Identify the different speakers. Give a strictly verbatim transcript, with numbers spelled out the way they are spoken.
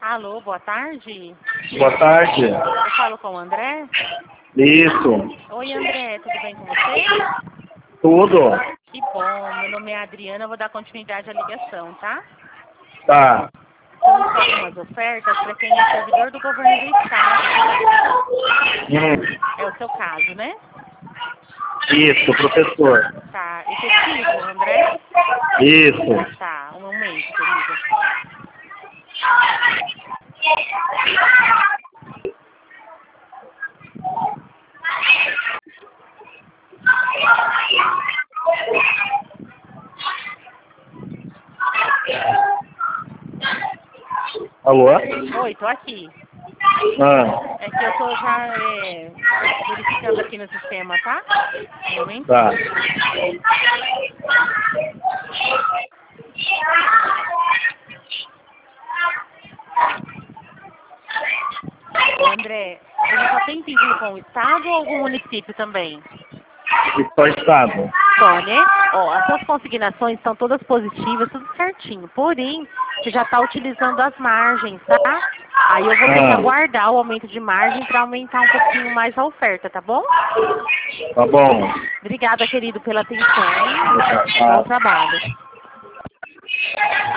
Speaker 1: Alô, boa tarde.
Speaker 2: Boa tarde.
Speaker 1: Eu falo com o André?
Speaker 2: Isso.
Speaker 1: Oi, André, tudo bem com você?
Speaker 2: Tudo.
Speaker 1: Que bom, meu nome é Adriana, eu vou dar continuidade à ligação, tá?
Speaker 2: Tá.
Speaker 1: Temos algumas ofertas para quem é servidor do governo do estado.
Speaker 2: Hum.
Speaker 1: É o seu caso, né?
Speaker 2: Isso, professor.
Speaker 1: Tá. Efetivo, André?
Speaker 2: Isso.
Speaker 1: Tá, um momento, querido.
Speaker 2: Alô?
Speaker 1: Oi, tô aqui.
Speaker 2: Ah,
Speaker 1: É que eu tô já é, verificando aqui no sistema, tá? Um momento.
Speaker 2: tá.
Speaker 1: Ô, André, ele só tem vínculo com o estado ou algum município também?
Speaker 2: E só estado.
Speaker 1: Só, né? Ó, as suas consignações são todas positivas, tudo certinho. Porém, você já está utilizando as margens, tá? Aí eu vou ter que
Speaker 2: Ah.
Speaker 1: aguardar o aumento de margem para aumentar um pouquinho mais a oferta, tá bom?
Speaker 2: Tá bom.
Speaker 1: Obrigada, querido, pela atenção. Bom
Speaker 2: Tá.
Speaker 1: trabalho.